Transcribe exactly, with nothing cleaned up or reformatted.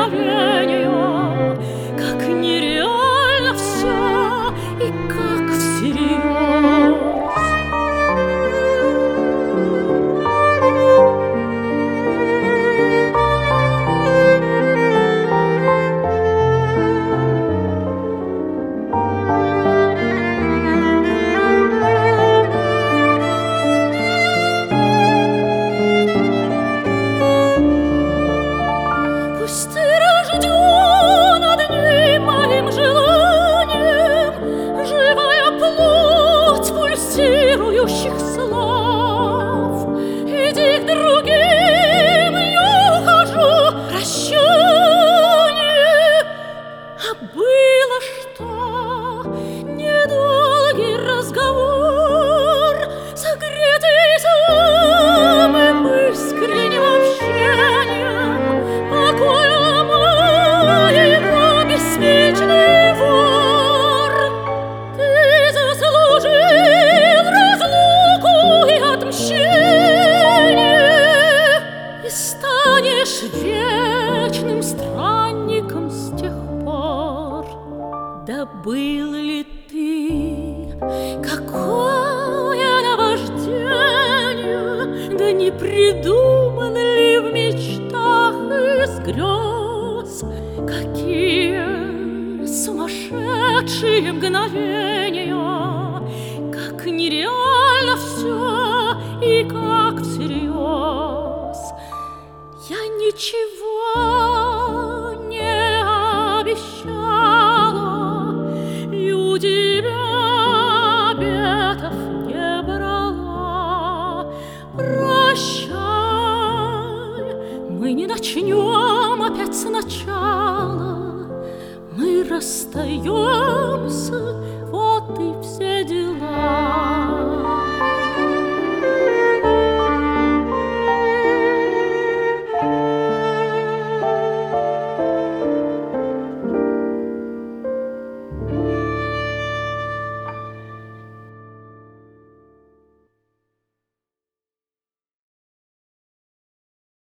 мгновения, как нереально все и как всерьез. Пусть ты рожден одним моим желанием, живая плоть пульсирующих слов. Иди к другим, я ухожу, прощание. А было что? Недолгий разговор, согретый самым искренним общением, покоя моего беспечный вор. Ты заслужил разлуку и отмщение, и станешь вечным странником с тех пор. Да был ли ты, какое наваждение, да не придуман ли в мечтах из грез, какие сумасшедшие мгновения, как нереально все и как всерьез. Я ничего не обещала и у тебя обетов не брала. Прощай, мы не начнем опять сначала, мы расстаемся